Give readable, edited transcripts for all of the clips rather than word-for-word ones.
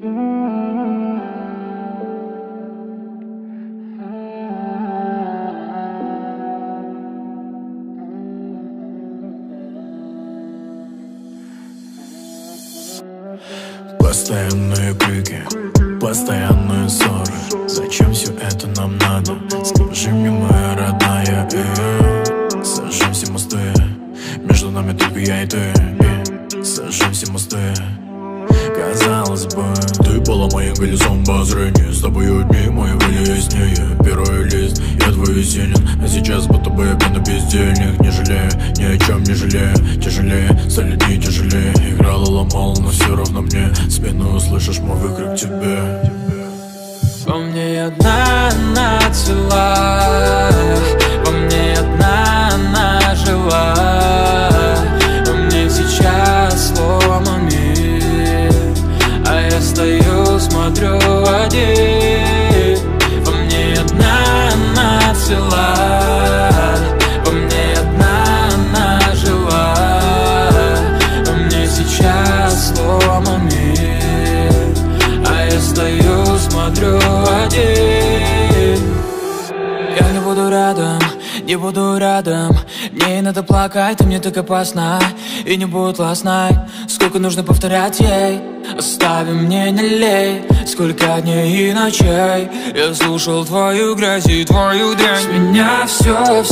Постоянные крики, постоянные ссоры. Зачем все это нам надо? Скажи мне, моя родная. Сожжем все мосты. Между нами только я и ты. Сожжем все мосты. Казалось бы, ты была моим колесом обозрения. С тобою дни мои были яснее. Первый лист, я твой весенен. А сейчас будто бы я пьяный без денег. Не жалею, ни о чем не жалею. Тяжелее, стали дни тяжелее. Играла, ломала, но все равно мне спину услышишь мой выкрик тебе. Во мне одна она цела, во мне одна она жила. Во мне сейчас сломан мир, а я стою, смотрю один. Во мне одна она цела, во мне одна она жила. Во мне сейчас сломан мир, а я стою, смотрю один. Я не буду рядом, не буду рядом. Мне надо плакать, ты мне так опасна. И не будет last night. Сколько нужно повторять ей? Оставим, мне не лей. Сколько дней и ночей я слушал твою грязь и твою дрянь. С меня все.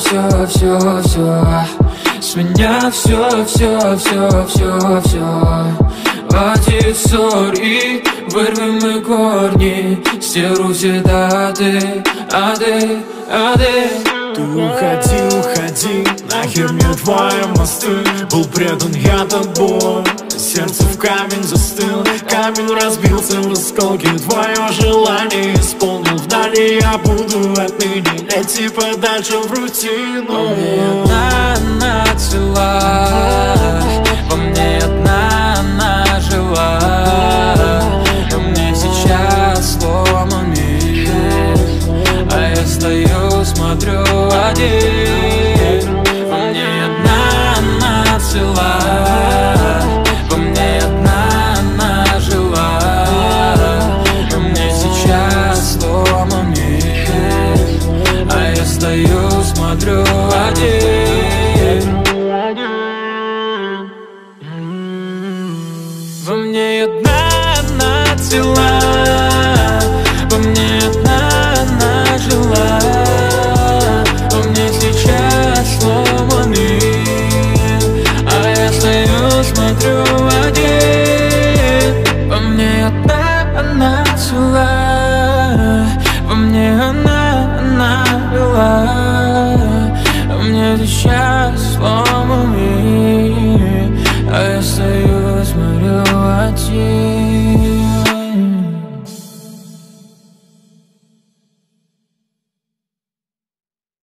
С меня все. Хватит ссор и вырвем мы корни. Стеру все даты, ады. Ты уходи, нахер мне твои мосты. Был предан я тобой, сердце в камень застыл. Камень разбился в осколки, твое желание исполнил. Вдали я буду отныне лететь подальше в рутину. Во мне одна она цела, во мне одна она жила. Во мне сейчас сломан мир, а я стою, смотрю один. Во мне одна она цела, во мне одна она жила. Во мне сейчас сломан мир, а я стою, смотрю один. Во мне одна она цела.